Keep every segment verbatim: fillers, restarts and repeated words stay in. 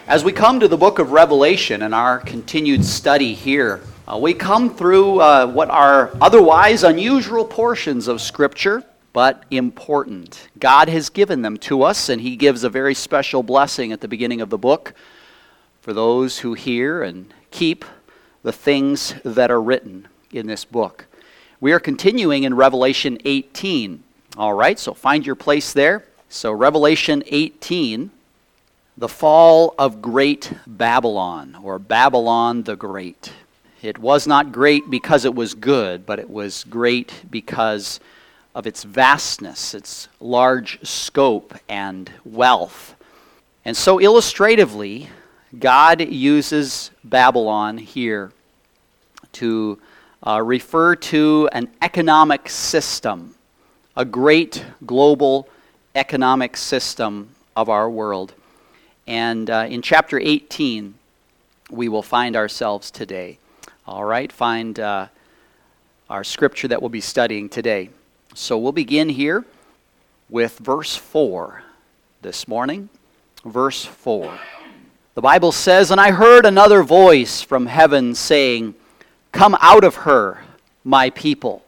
As we come to the book of Revelation and our continued study here, uh, we come through uh, what are otherwise unusual portions of Scripture, but important. God has given them to us, and He gives a very special blessing at the beginning of the book for those who hear and keep the things that are written in this book. We are continuing in Revelation eighteen. All right, so find your place there. So Revelation eighteen. The fall of great Babylon, or Babylon the Great. It was not great because it was good, but it was great because of its vastness, its large scope and wealth. And so illustratively, God uses Babylon here to uh, refer to an economic system, a great global economic system of our world. And uh, in chapter eighteen, we will find ourselves today. All right, find uh, our scripture that we'll be studying today. So we'll begin here with verse four this morning. Verse four. The Bible says, "And I heard another voice from heaven saying, 'Come out of her, my people,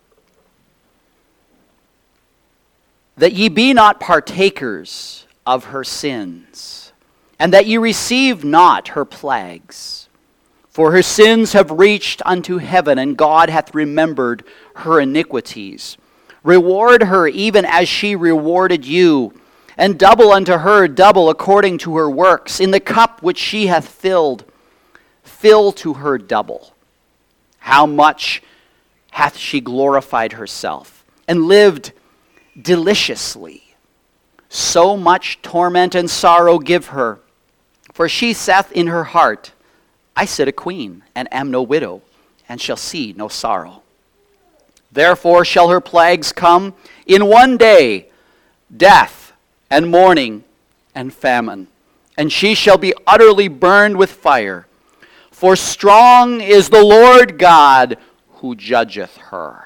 that ye be not partakers of her sins, and that ye receive not her plagues. For her sins have reached unto heaven, and God hath remembered her iniquities. Reward her even as she rewarded you, and double unto her double according to her works. In the cup which she hath filled, fill to her double. How much hath she glorified herself, and lived deliciously? So much torment and sorrow give her. For she saith in her heart, I sit a queen, and am no widow, and shall see no sorrow. Therefore shall her plagues come in one day, death, and mourning, and famine. And she shall be utterly burned with fire. For strong is the Lord God who judgeth her.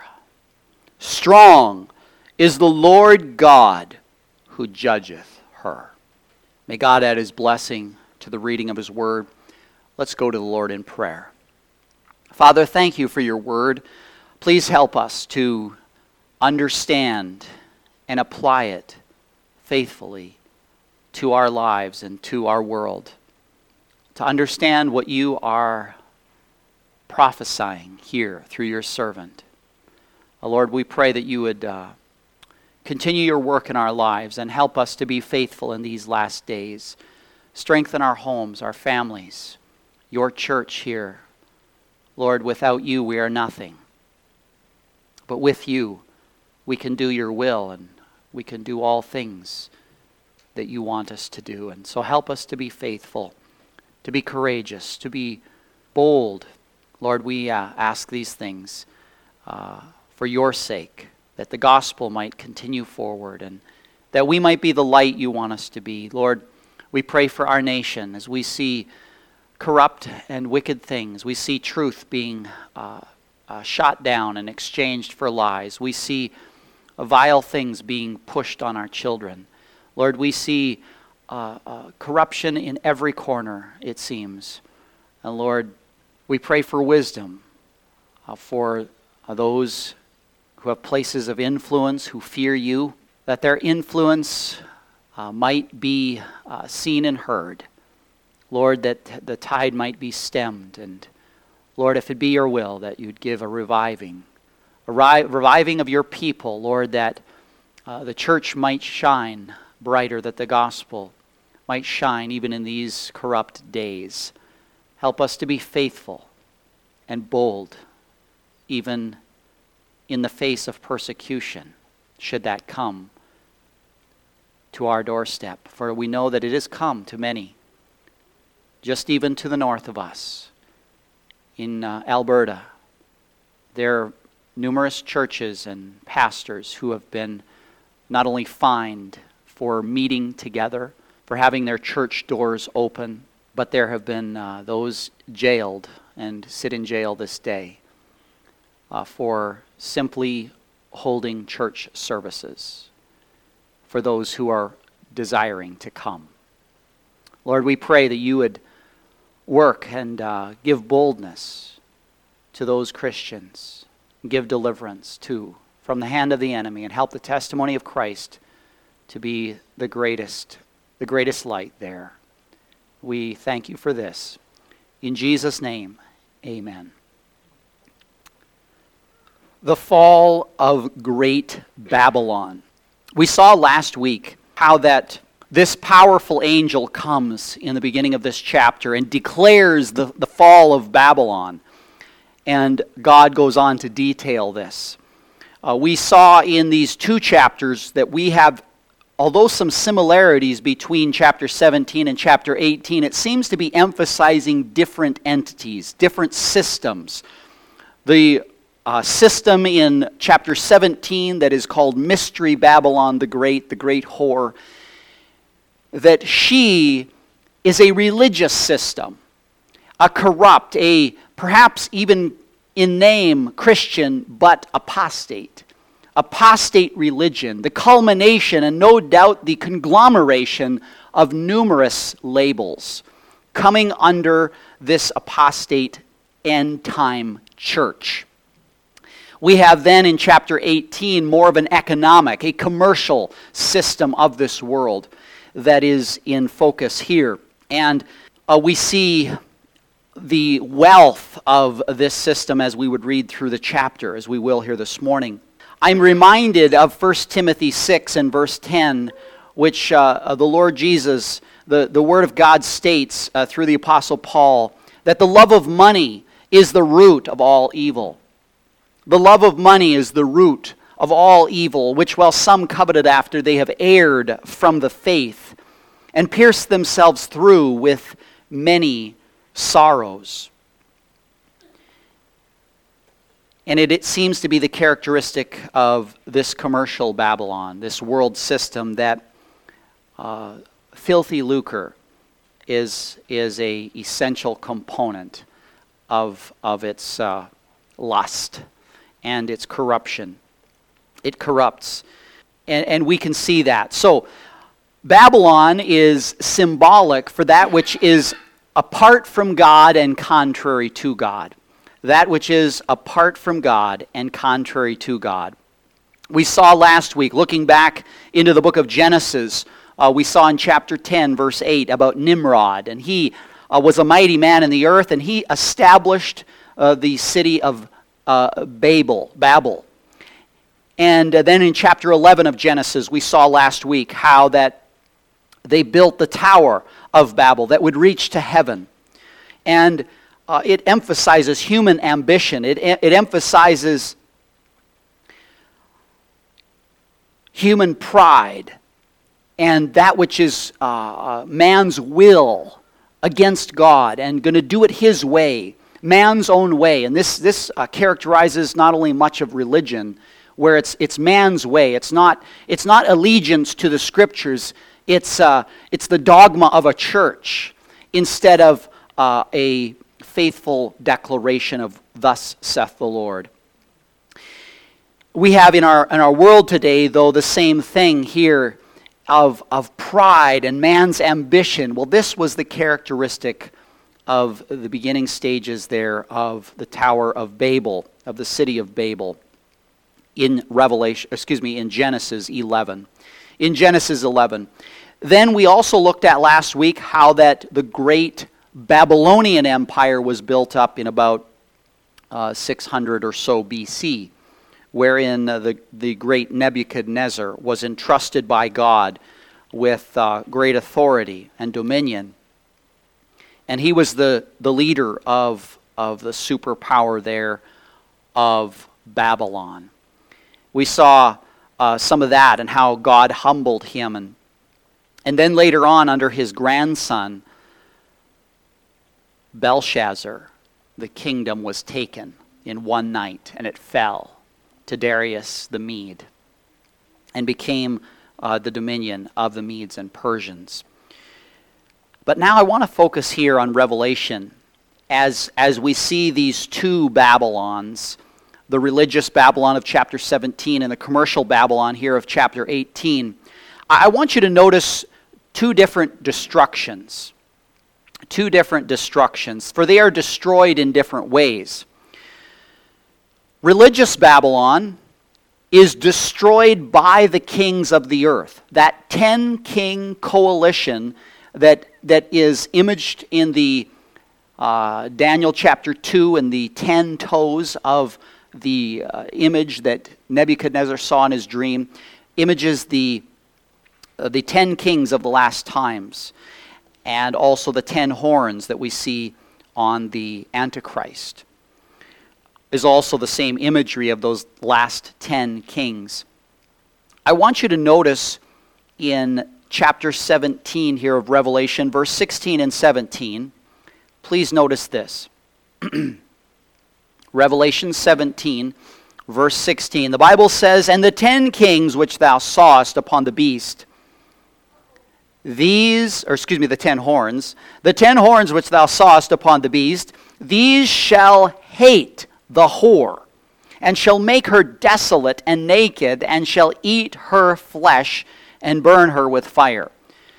Strong is the Lord God who judgeth her." May God add His blessing to the reading of His Word. Let's go to the Lord in prayer. Father, thank You for Your Word. Please help us to understand and apply it faithfully to our lives and to our world. To understand what You are prophesying here through Your servant. Oh, Lord, we pray that You would uh, continue Your work in our lives and help us to be faithful in these last days. Strengthen our homes, our families, Your church here. Lord, without You we are nothing. But with You we can do Your will, and we can do all things that You want us to do. And so help us to be faithful, to be courageous, to be bold. Lord, we uh, ask these things uh, for Your sake, that the gospel might continue forward and that we might be the light You want us to be. Lord, we pray for our nation as we see corrupt and wicked things. We see truth being uh, uh, shot down and exchanged for lies. We see uh, vile things being pushed on our children. Lord, we see uh, uh, corruption in every corner, it seems. And Lord, we pray for wisdom uh, for uh, those who have places of influence, who fear You, that their influence uh, might be uh, seen and heard. Lord, that the tide might be stemmed. And Lord, if it be Your will, that You'd give a reviving, a ri- reviving of Your people, Lord, that uh, the church might shine brighter, that the gospel might shine even in these corrupt days. Help us to be faithful and bold, even in the face of persecution, should that come to our doorstep. For we know that it has come to many, just even to the north of us. In uh, Alberta, there are numerous churches and pastors who have been not only fined for meeting together, for having their church doors open, but there have been uh, those jailed and sit in jail this day uh, for simply holding church services for those who are desiring to come. Lord, we pray that you would work and uh, give boldness to those Christians, give deliverance too from the hand of the enemy, and help the testimony of Christ to be the greatest, the greatest light there. We thank you for this. In Jesus' name, amen. The fall of Great Babylon. We saw last week how that this powerful angel comes in the beginning of this chapter and declares the, the fall of Babylon. And God goes on to detail this. Uh, we saw in these two chapters that we have, although some similarities between chapter seventeen and chapter eighteen, it seems to be emphasizing different entities, different systems. The uh, system in chapter seventeen that is called Mystery Babylon the Great, the great whore, that she is a religious system, a corrupt, a perhaps even in name Christian, but apostate. Apostate religion, the culmination and no doubt the conglomeration of numerous labels coming under this apostate end-time church. We have then in chapter eighteen more of an economic, a commercial system of this world that is in focus here. And uh, we see the wealth of this system as we would read through the chapter, as we will here this morning. I'm reminded of First Timothy six and verse ten, which uh, the Lord Jesus, the, the Word of God states uh, through the Apostle Paul, that the love of money is the root of all evil. The love of money is the root of all evil, which while some coveted after, they have erred from the faith and pierced themselves through with many sorrows. And it, it seems to be the characteristic of this commercial Babylon, this world system, that uh, filthy lucre is, is a essential component of, of its uh, lust and its corruption. It corrupts. And, and we can see that. So, Babylon is symbolic for that which is apart from God and contrary to God. That which is apart from God and contrary to God. We saw last week, looking back into the book of Genesis, uh, we saw in chapter ten, verse eight, about Nimrod. And he uh, was a mighty man in the earth, and he established uh, the city of uh, Babel, Babel. And uh, then in chapter eleven of Genesis, we saw last week how that they built the Tower of Babel that would reach to heaven. And uh, it emphasizes human ambition. It, it emphasizes human pride and that which is uh, man's will against God and going to do it his way, man's own way. And this, this uh, characterizes not only much of religion, where it's, it's man's way. It's not, it's not allegiance to the Scriptures. It's, uh, it's the dogma of a church instead of uh, a faithful declaration of thus saith the Lord. We have in our, in our world today, though, the same thing here of, of pride and man's ambition. Well, this was the characteristic of the beginning stages there of the Tower of Babel, of the city of Babel, in Revelation, excuse me, in Genesis eleven. In Genesis eleven. Then we also looked at last week how that the great Babylonian Empire was built up in about uh, six hundred or so B C, wherein uh, the, the great Nebuchadnezzar was entrusted by God with uh, great authority and dominion. And he was the, the leader of, of the superpower there of Babylon. We saw uh, some of that and how God humbled him. And, and then later on, under his grandson, Belshazzar, the kingdom was taken in one night, and it fell to Darius the Mede and became uh, the dominion of the Medes and Persians. But now I want to focus here on Revelation as, as we see these two Babylons, the religious Babylon of chapter seventeen and the commercial Babylon here of chapter eighteen. I want you to notice two different destructions. two different destructions, for they are destroyed in different ways. Religious Babylon is destroyed by the kings of the earth. That ten-king coalition that, that is imaged in the uh, Daniel chapter two and the ten toes of the uh, image that Nebuchadnezzar saw in his dream, images the, uh, the ten kings of the last times, and also the ten horns that we see on the Antichrist. Is also the same imagery of those last ten kings. I want you to notice in chapter seventeen here of Revelation, verse sixteen and seventeen, please notice this. Revelation seventeen, verse sixteen, the Bible says, "And the ten kings which thou sawest upon the beast, these, or excuse me, the ten horns, the ten horns which thou sawest upon the beast, these shall hate the whore, and shall make her desolate and naked, and shall eat her flesh, and burn her with fire."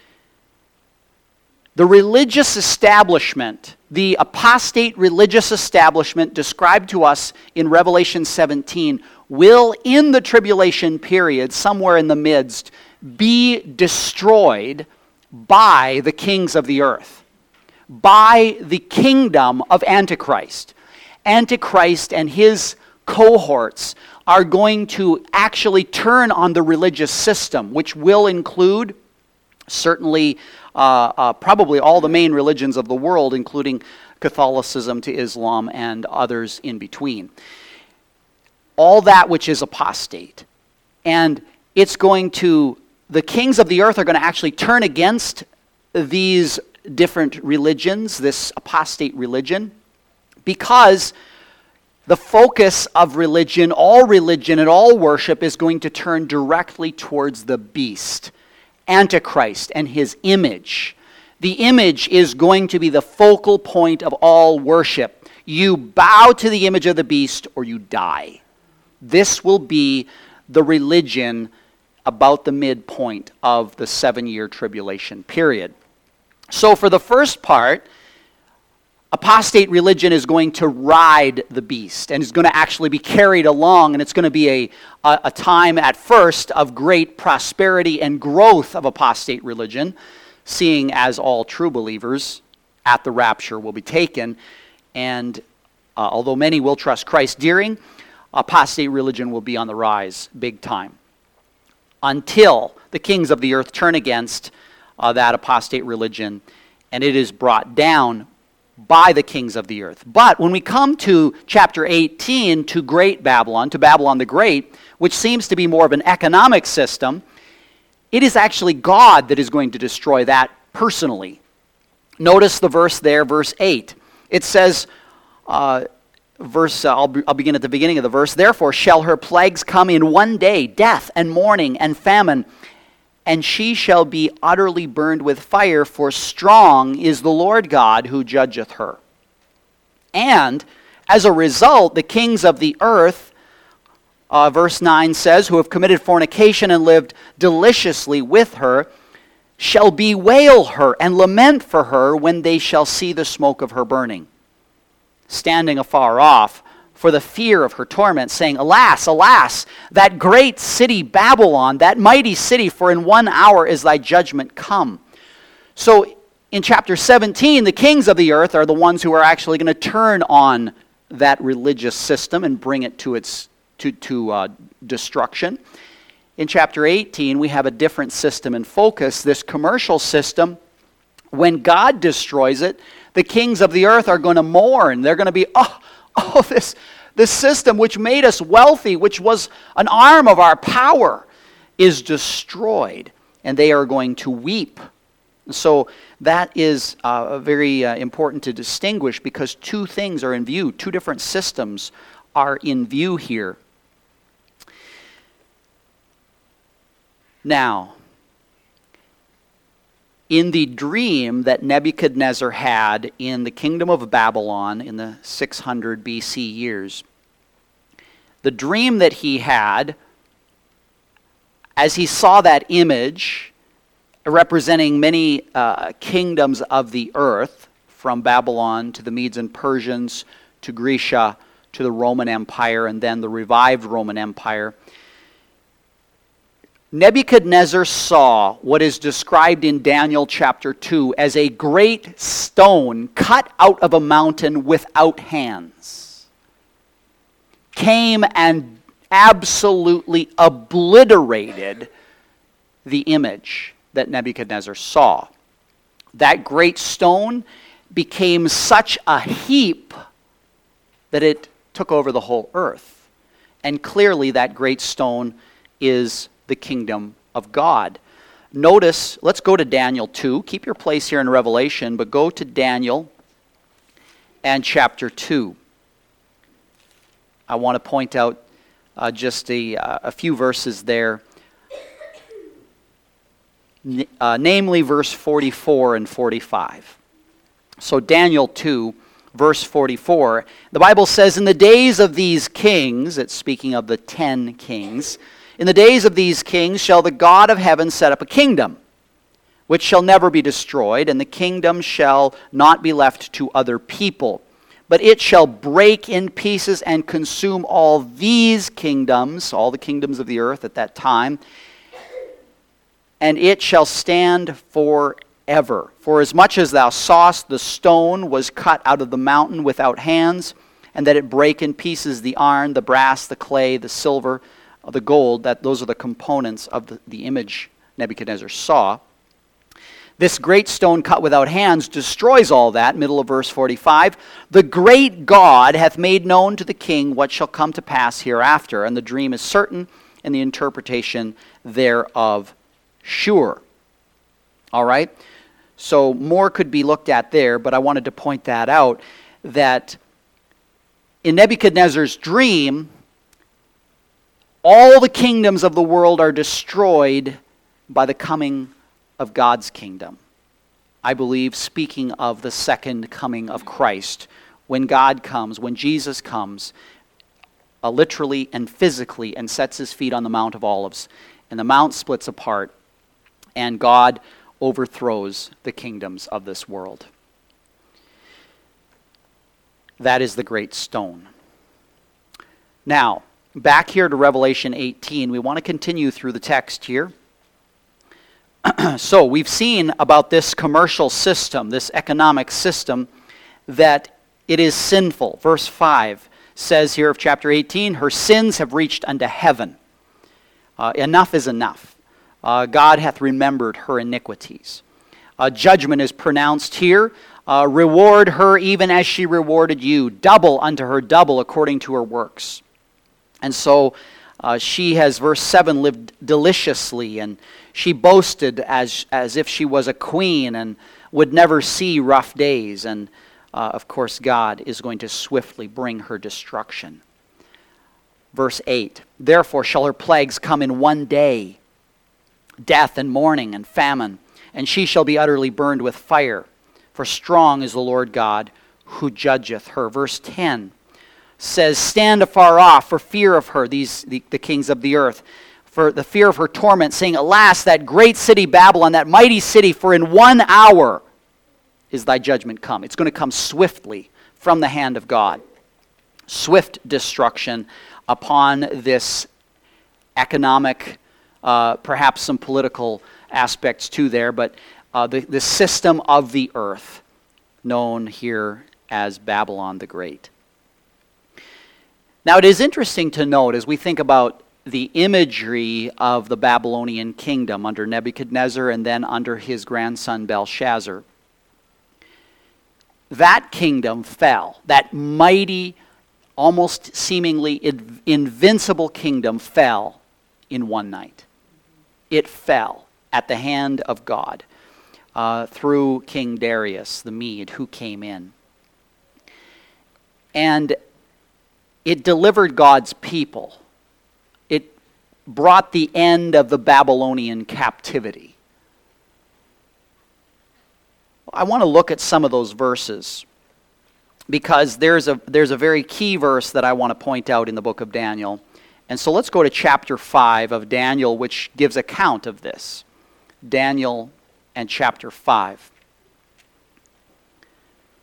The religious establishment, the apostate religious establishment described to us in Revelation seventeen, will in the tribulation period, somewhere in the midst, be destroyed by the kings of the earth, by the kingdom of Antichrist. Antichrist and his cohorts are going to actually turn on the religious system, which will include certainly uh, uh, probably all the main religions of the world, including Catholicism to Islam and others in between. All that which is apostate. And it's going to, the kings of the earth are going to actually turn against these different religions, this apostate religion, because the focus of religion, all religion and all worship, is going to turn directly towards the beast, Antichrist, and his image. The image is going to be the focal point of all worship. You bow to the image of the beast or you die. This will be the religion about the midpoint of the seven-year tribulation period. So for the first part, apostate religion is going to ride the beast and is going to actually be carried along, and it's going to be a, a, a time at first of great prosperity and growth of apostate religion, seeing as all true believers at the rapture will be taken. And uh, although many will trust Christ during, apostate religion will be on the rise big time until the kings of the earth turn against uh, that apostate religion, and it is brought down by the kings of the earth. But when we come to chapter eighteen, to Great Babylon, to Babylon the Great, which seems to be more of an economic system, it is actually God that is going to destroy that personally. Notice the verse there, verse eight. It says, uh, verse, uh, I'll, be, I'll begin at the beginning of the verse, "Therefore shall her plagues come in one day, death and mourning and famine, and she shall be utterly burned with fire, for strong is the Lord God who judgeth her. And as a result, the kings of the earth," uh, verse nine says, "who have committed fornication and lived deliciously with her, shall bewail her and lament for her when they shall see the smoke of her burning, standing afar off, for the fear of her torment, saying, Alas, alas, that great city Babylon, that mighty city, for in one hour is thy judgment come." So in chapter seventeen, the kings of the earth are the ones who are actually going to turn on that religious system and bring it to its to, to uh, destruction. In chapter eighteen, we have a different system in focus, this commercial system. When God destroys it, the kings of the earth are going to mourn. They're going to be, oh, Oh, this, this system which made us wealthy, which was an arm of our power, is destroyed, and they are going to weep. So that is uh, very uh, important to distinguish, because two things are in view. Two different systems are in view here. Now, in the dream that Nebuchadnezzar had in the kingdom of Babylon in the six hundred B C years, the dream that he had, as he saw that image representing many uh, kingdoms of the earth, from Babylon to the Medes and Persians to Grecia to the Roman Empire and then the revived Roman Empire, Nebuchadnezzar saw what is described in Daniel chapter two as a great stone cut out of a mountain without hands. Came and absolutely obliterated the image that Nebuchadnezzar saw. That great stone became such a heap that it took over the whole earth. And clearly that great stone is the kingdom of God. Notice, let's go to Daniel two. Keep your place here in Revelation, but go to Daniel and chapter two. I want to point out uh, just a, uh, a few verses there. N- uh, namely verse forty-four and forty-five. So Daniel two, verse forty-four, the Bible says, in the days of these kings, it's speaking of the ten kings, in the days of these kings shall the God of heaven set up a kingdom, which shall never be destroyed, and the kingdom shall not be left to other people. But it shall break in pieces and consume all these kingdoms, all the kingdoms of the earth at that time, and it shall stand forever. For as much as thou sawest the stone was cut out of the mountain without hands, and that it brake in pieces the iron, the brass, the clay, the silver, the gold, that those are the components of the, the image Nebuchadnezzar saw. This great stone cut without hands destroys all that, middle of verse forty-five. The great God hath made known to the king what shall come to pass hereafter, and the dream is certain, and the interpretation thereof sure. All right? So more could be looked at there, but I wanted to point that out, that in Nebuchadnezzar's dream, all the kingdoms of the world are destroyed by the coming of God's kingdom. I believe speaking of the second coming of Christ, when God comes, when Jesus comes, uh, literally and physically, and sets his feet on the Mount of Olives, and the mount splits apart, and God overthrows the kingdoms of this world. That is the great stone. Now, back here to Revelation eighteen, we want to continue through the text here. So we've seen about this commercial system, this economic system, that it is sinful. Verse five says here of chapter eighteen, her sins have reached unto heaven. Uh, enough is enough. Uh, God hath remembered her iniquities. Uh, judgment is pronounced here. Uh, reward her even as she rewarded you. Double unto her double according to her works. And so uh, she has, verse seven, lived deliciously, and she boasted as, as if she was a queen and would never see rough days. And uh, of course, God is going to swiftly bring her destruction. Verse eight, therefore shall her plagues come in one day, death and mourning and famine, and she shall be utterly burned with fire. For strong is the Lord God who judgeth her. Verse ten says, stand afar off for fear of her, these the, the kings of the earth, for the fear of her torment, saying, alas, that great city Babylon, that mighty city, for in one hour is thy judgment come. It's going to come swiftly from the hand of God. Swift destruction upon this economic, uh, perhaps some political aspects too there, but uh, the, the system of the earth, known here as Babylon the Great. Now it is interesting to note as we think about the imagery of the Babylonian kingdom under Nebuchadnezzar and then under his grandson Belshazzar. That kingdom fell. That mighty, almost seemingly in- invincible kingdom fell in one night. It fell at the hand of God uh, through King Darius the Mede, who came in. And it delivered God's people. It brought the end of the Babylonian captivity. I want to look at some of those verses because there's a, there's a very key verse that I want to point out in the book of Daniel. And so let's go to chapter five of Daniel, which gives account of this. Daniel and chapter five.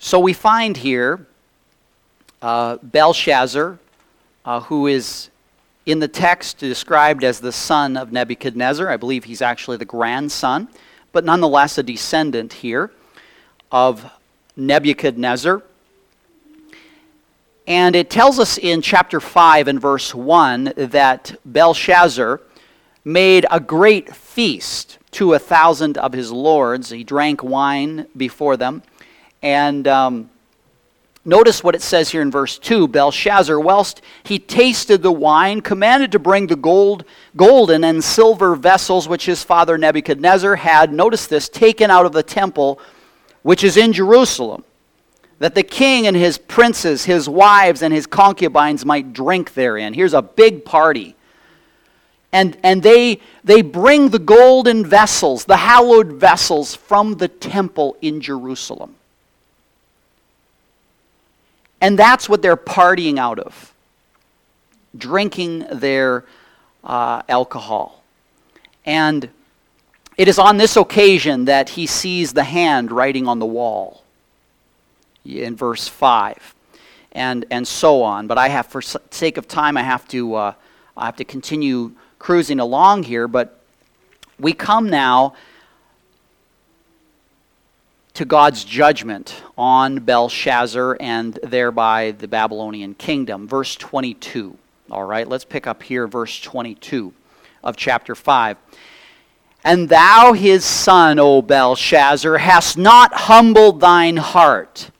So we find here uh, Belshazzar, uh, who is in the text described as the son of Nebuchadnezzar. I believe he's actually the grandson, but nonetheless a descendant here of Nebuchadnezzar. And it tells us in chapter five and verse one that Belshazzar made a great feast to a thousand of his lords. He drank wine before them. And um, notice what it says here in verse two. Belshazzar, whilst he tasted the wine, commanded to bring the gold, golden and silver vessels which his father Nebuchadnezzar had, notice this, taken out of the temple which is in Jerusalem, that the king and his princes, his wives, and his concubines might drink therein. Here's a big party. And, and they, they bring the golden vessels, the hallowed vessels, from the temple in Jerusalem. And that's what they're partying out of, drinking their uh, alcohol. And it is on this occasion that he sees the hand writing on the wall in verse five, and and so on. But I have, for sake of time, I have to uh, I have to continue cruising along here. But we come now to God's judgment on Belshazzar and thereby the Babylonian kingdom. Verse twenty-two. All right, let's pick up here, verse twenty-two of chapter five. And thou, his son, O Belshazzar, hast not humbled thine heart,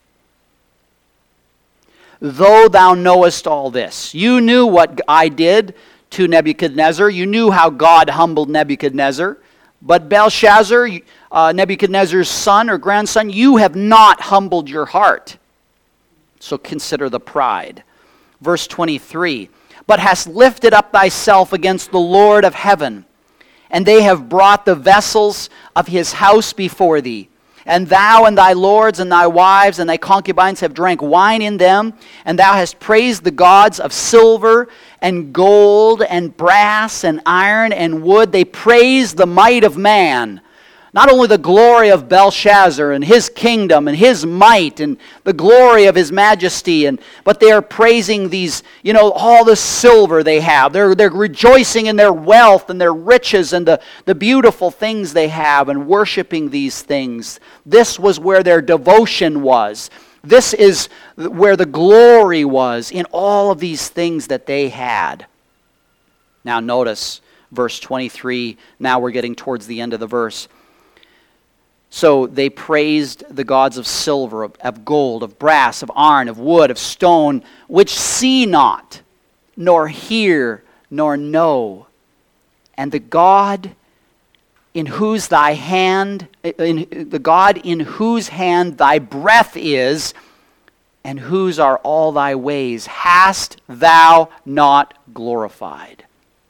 though thou knowest all this. You knew what I did to Nebuchadnezzar. You knew how God humbled Nebuchadnezzar. But Belshazzar, uh, Nebuchadnezzar's son or grandson, you have not humbled your heart. So consider the pride. Verse twenty-three. But hast lifted up thyself against the Lord of heaven, and they have brought the vessels of his house before thee. And thou and thy lords and thy wives and thy concubines have drank wine in them, and thou hast praised the gods of silver and gold and brass and iron and wood. They praise the might of man. Not only the glory of Belshazzar and his kingdom and his might and the glory of his majesty, and but they are praising these, you know, all the silver they have. They're, they're rejoicing in their wealth and their riches and the, the beautiful things they have and worshiping these things. This was where their devotion was. This is where the glory was in all of these things that they had. Now notice verse twenty-three. Now we're getting towards the end of the verse. So they praised the gods of silver, of, of gold, of brass, of iron, of wood, of stone, which see not, nor hear, nor know. And the God in whose thy hand, in, the God in whose hand thy breath is, and whose are all thy ways, hast thou not glorified.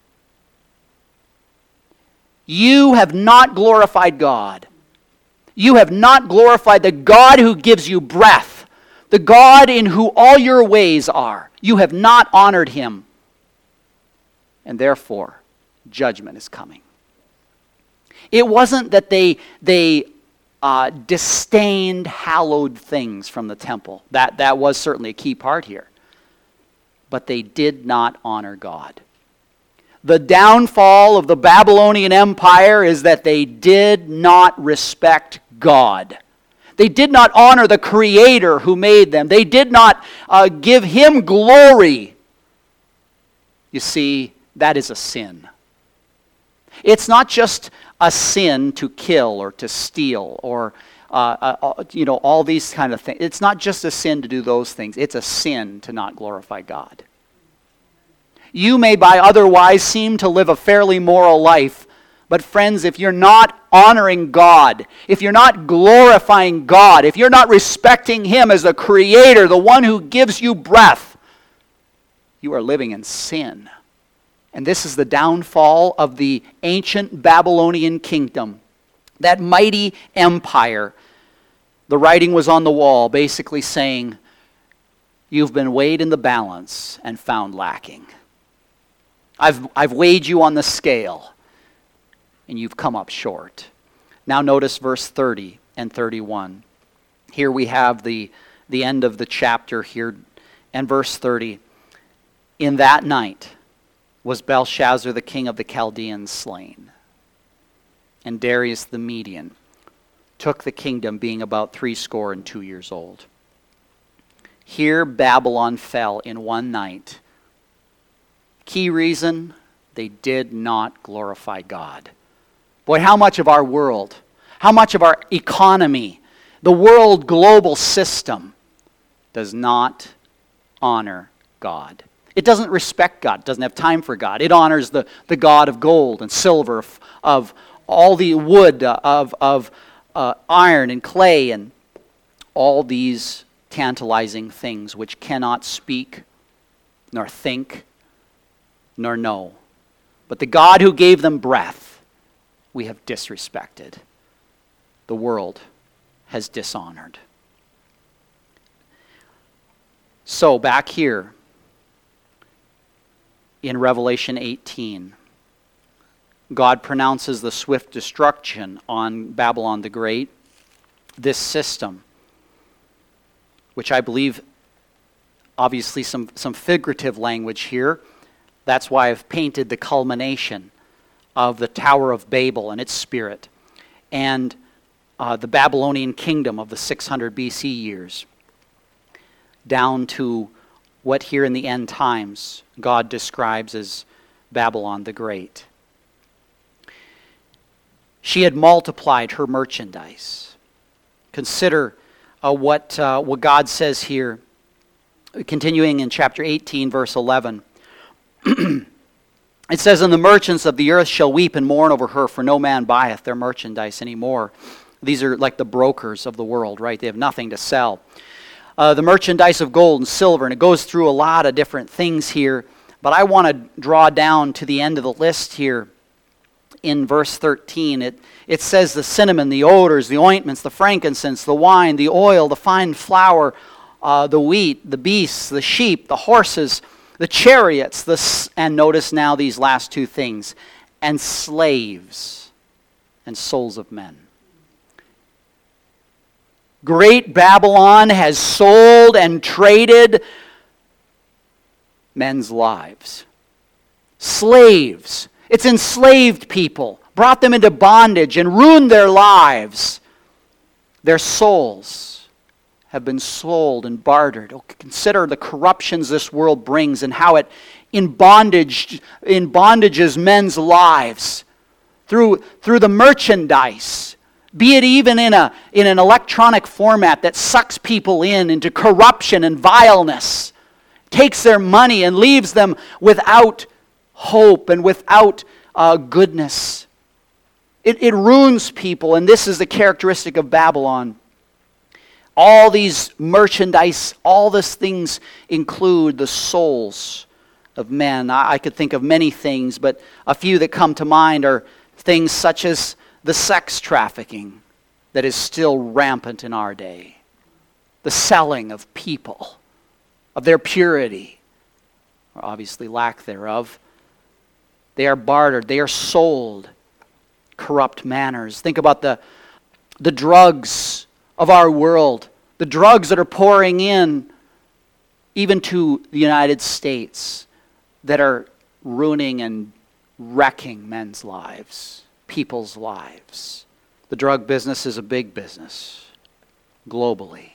You have not glorified God. You have not glorified the God who gives you breath, the God in whom all your ways are. You have not honored him. And therefore, judgment is coming. It wasn't that they, they uh, disdained hallowed things from the temple. That, that was certainly a key part here. But they did not honor God. The downfall of the Babylonian Empire is that they did not respect God. They did not honor the Creator who made them. They did not uh, give him glory. You see, that is a sin. It's not just a sin to kill or to steal or uh, uh, you know, all these kind of things. It's not just a sin to do those things. It's a sin to not glorify God. You may by otherwise seem to live a fairly moral life, but friends, if you're not honoring God, if you're not glorifying God, if you're not respecting him as the Creator, the one who gives you breath, you are living in sin. And this is the downfall of the ancient Babylonian kingdom, that mighty empire. The writing was on the wall basically saying, you've been weighed in the balance and found lacking. I've, I've weighed you on the scale, and you've come up short. Now notice verse thirty and thirty-one. Here we have the the end of the chapter here, and verse thirty. In that night was Belshazzar the king of the Chaldeans slain, and Darius the Median took the kingdom, being about threescore and two years old. Here Babylon fell in one night. Key reason, they did not glorify God. Boy, how much of our world, how much of our economy, the world global system does not honor God. It doesn't respect God. It doesn't have time for God. It honors the, the God of gold and silver, of, of all the wood, uh, of, of uh, iron and clay, and all these tantalizing things which cannot speak, nor think, nor know. But the God who gave them breath, we have disrespected. The world has dishonored. So back here in Revelation eighteen, God pronounces the swift destruction on Babylon the Great. This system, which I believe, obviously some, some figurative language here. That's why I've painted the culmination of the Tower of Babel and its spirit, and uh, the Babylonian kingdom of the six hundred B C years, down to what here in the end times God describes as Babylon the Great. She had multiplied her merchandise. Consider uh, what, uh, what God says here, continuing in chapter eighteen, verse eleven. It says, "And the merchants of the earth shall weep and mourn over her, for no man buyeth their merchandise anymore." These are like the brokers of the world, right? They have nothing to sell. Uh, the merchandise of gold and silver, and it goes through a lot of different things here. But I want to draw down to the end of the list here. In verse thirteen, it, it says the cinnamon, the odors, the ointments, the frankincense, the wine, the oil, the fine flour, uh, the wheat, the beasts, the sheep, the horses, the chariots, the, and notice now these last two things, and slaves and souls of men. Great Babylon has sold and traded men's lives. Slaves. It's enslaved people, brought them into bondage and ruined their lives. Their souls have been sold and bartered. Oh, consider the corruptions this world brings and how it in bondage in bondages men's lives through through the merchandise, be it even in a in an electronic format that sucks people in into corruption and vileness, takes their money and leaves them without hope and without uh, goodness. It, it ruins people, and this is the characteristic of Babylon. All these merchandise, all these things include the souls of men. I, I could think of many things, but a few that come to mind are things such as the sex trafficking that is still rampant in our day. The selling of people, of their purity, or obviously lack thereof. They are bartered. They are sold. Corrupt manners. Think about the, the drugs of our world. The drugs that are pouring in even to the United States that are ruining and wrecking men's lives, people's lives. The drug business is a big business globally.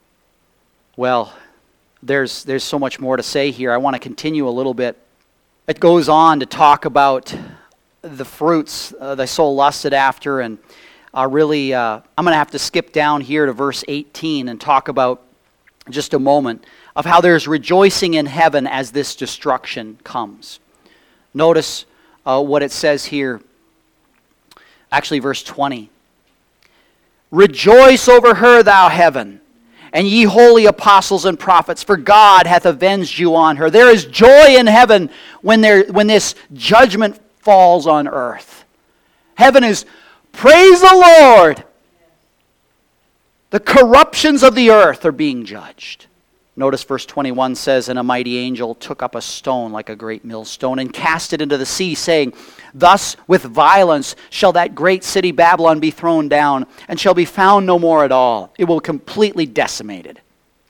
Well, there's, there's so much more to say here. I want to continue a little bit. It goes on to talk about the fruits uh, thy soul lusted after, and uh, really, uh, I'm going to have to skip down here to verse eighteen and talk about just a moment of how there's rejoicing in heaven as this destruction comes. Notice uh, what it says here, actually verse twenty. "Rejoice over her, thou heaven, and ye holy apostles and prophets, for God hath avenged you on her." There is joy in heaven when there when this judgment falls on earth. Heaven is, praise the Lord! The corruptions of the earth are being judged. Notice verse twenty-one says, "And a mighty angel took up a stone like a great millstone, and cast it into the sea, saying, Thus with violence shall that great city Babylon be thrown down, and shall be found no more at all. It will be completely decimated."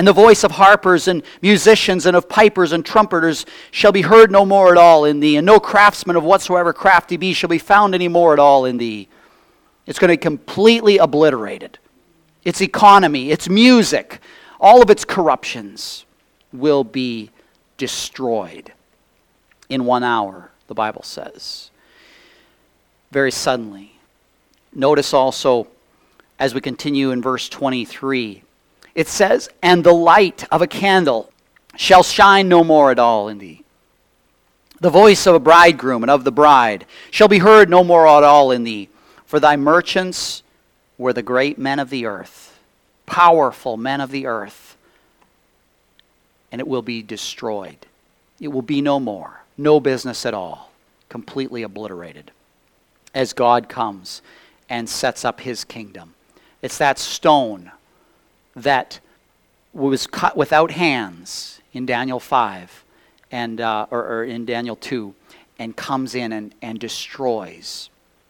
And the voice of harpers and musicians and of pipers and trumpeters shall be heard no more at all in thee, and no craftsman of whatsoever craft he be shall be found any more at all in thee. It's going to be completely obliterated. Its economy, its music, all of its corruptions will be destroyed in one hour, the Bible says. Very suddenly. Notice also, as we continue in verse twenty-three, it says, and the light of a candle shall shine no more at all in thee. The voice of a bridegroom and of the bride shall be heard no more at all in thee. For thy merchants were the great men of the earth, powerful men of the earth, and it will be destroyed. It will be no more, no business at all, completely obliterated as God comes and sets up his kingdom. It's that stone that was cut without hands in Daniel five and uh, or, or in Daniel two, and comes in and, and destroys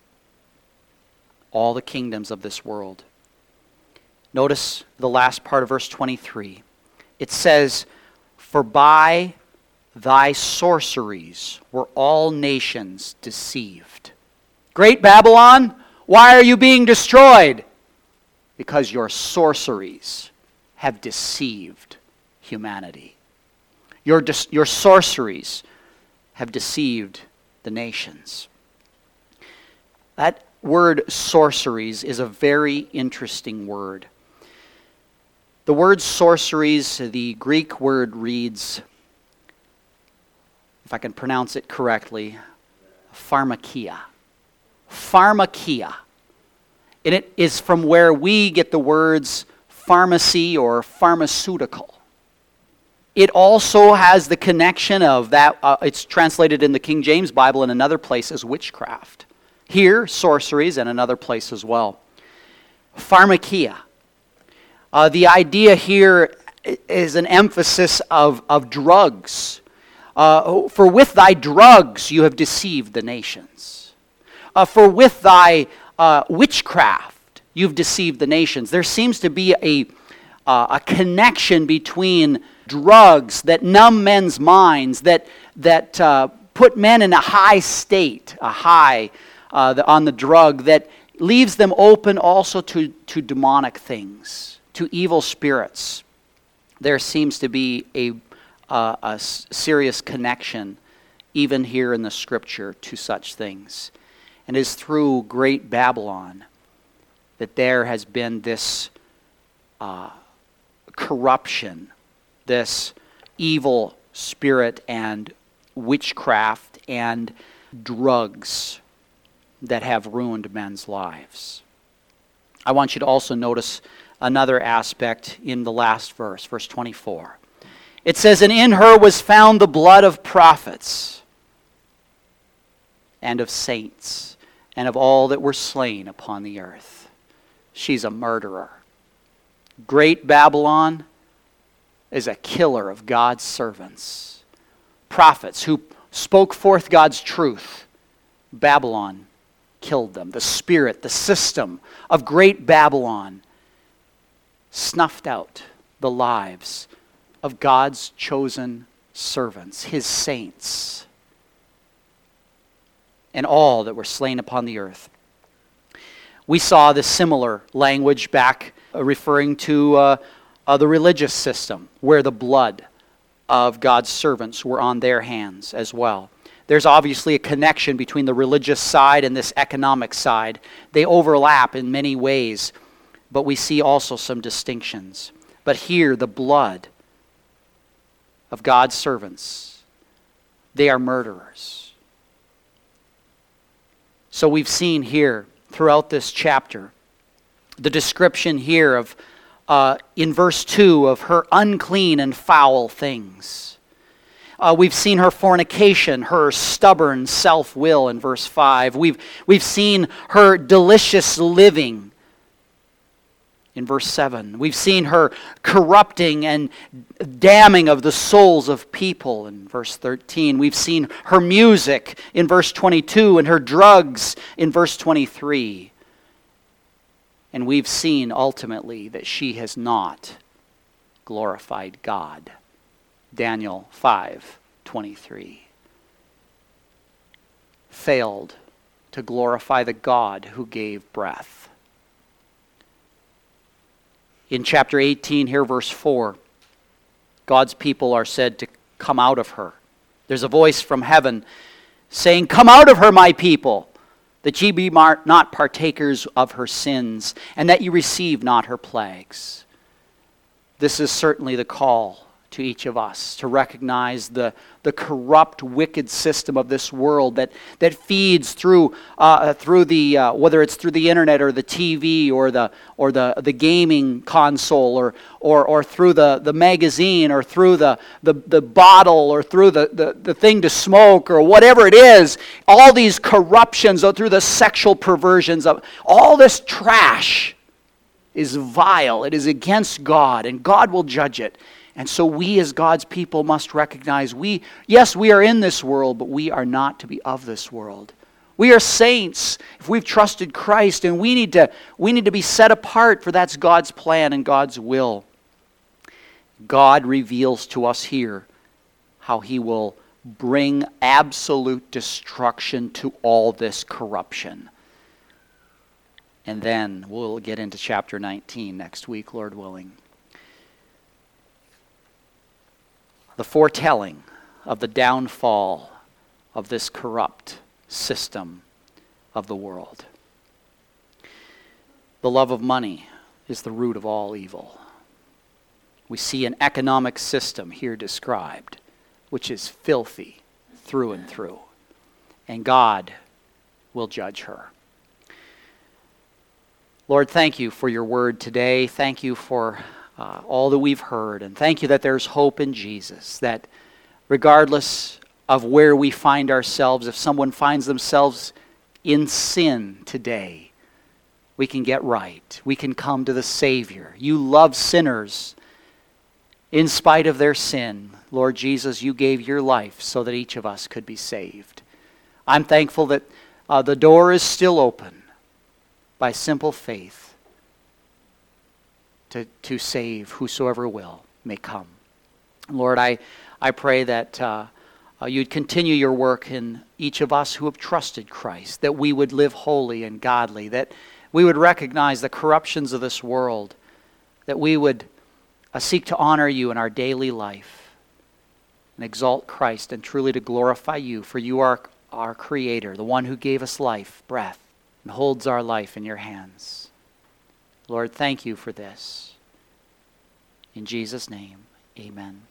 all the kingdoms of this world. Notice the last part of verse twenty-three. It says, for by thy sorceries were all nations deceived. Great Babylon, why are you being destroyed? Because your sorceries have deceived humanity. Your, your sorceries have deceived the nations. That word sorceries is a very interesting word. The word sorceries, the Greek word reads, if I can pronounce it correctly, pharmakia. Pharmakia. And it is from where we get the words pharmacy or pharmaceutical. It also has the connection of that, uh, it's translated in the King James Bible in another place as witchcraft. Here, sorceries, and another place as well. Pharmakia. Uh, the idea here is an emphasis of, of drugs. Uh, for with thy drugs you have deceived the nations. Uh, for with thy uh, witchcraft you've deceived the nations. There seems to be a, uh, a connection between drugs that numb men's minds, that, that uh, put men in a high state, a high uh, the, on the drug, that leaves them open also to, to demonic things, to evil spirits. There seems to be a, uh, a serious connection, even here in the Scripture, to such things. And it is through great Babylon that there has been this uh, corruption, this evil spirit and witchcraft and drugs that have ruined men's lives. I want you to also notice another aspect in the last verse, verse twenty-four. It says, and in her was found the blood of prophets and of saints and of all that were slain upon the earth. She's a murderer. Great Babylon is a killer of God's servants. Prophets who spoke forth God's truth. Babylon killed them. The spirit, the system of great Babylon snuffed out the lives of God's chosen servants, his saints, and all that were slain upon the earth. We saw the similar language back uh, referring to uh, uh, the religious system, where the blood of God's servants were on their hands as well. There's obviously a connection between the religious side and this economic side. They overlap in many ways, but we see also some distinctions. But here, the blood of God's servants, they are murderers. So we've seen here throughout this chapter the description here of uh, in verse two of her unclean and foul things. Uh, we've seen her fornication, her stubborn self-will in verse five. We've, we've seen her delicious living in verse seven. We've seen her corrupting and damning of the souls of people in verse thirteen. We've seen her music in verse twenty-two and her drugs in verse twenty-three. And we've seen ultimately that she has not glorified God. Daniel five twenty-three. Failed to glorify the God who gave breath. In chapter eighteen, here verse four, God's people are said to come out of her. There's a voice from heaven saying, "Come out of her, my people, that ye be not partakers of her sins, and that ye receive not her plagues." This is certainly the call to each of us, to recognize the, the corrupt, wicked system of this world that, that feeds through uh, through the uh, whether it's through the internet or the T V or the or the, the gaming console or or or through the, the magazine or through the, the, the bottle or through the, the, the thing to smoke or whatever it is. All these corruptions or through the sexual perversions of all this trash is vile. It is against God, and God will judge it. And so we as God's people must recognize we, yes, we are in this world, but we are not to be of this world. We are saints if we've trusted Christ, and we need to, we need to be set apart, for that's God's plan and God's will. God reveals to us here how He will bring absolute destruction to all this corruption. And then we'll get into chapter nineteen next week, Lord willing. The foretelling of the downfall of this corrupt system of the world. The love of money is the root of all evil. We see an economic system here described, which is filthy through and through. And God will judge her. Lord, thank you for your word today. Thank you for Uh, all that we've heard. And thank you that there's hope in Jesus, that regardless of where we find ourselves, if someone finds themselves in sin today, we can get right. We can come to the Savior. You love sinners in spite of their sin. Lord Jesus, you gave your life so that each of us could be saved. I'm thankful that uh, the door is still open by simple faith. To, to save whosoever will may come. Lord, I, I pray that uh, uh, you'd continue your work in each of us who have trusted Christ, that we would live holy and godly, that we would recognize the corruptions of this world, that we would uh, seek to honor you in our daily life and exalt Christ and truly to glorify you, for you are our Creator, the one who gave us life, breath, and holds our life in your hands. Lord, thank you for this. In Jesus' name, amen.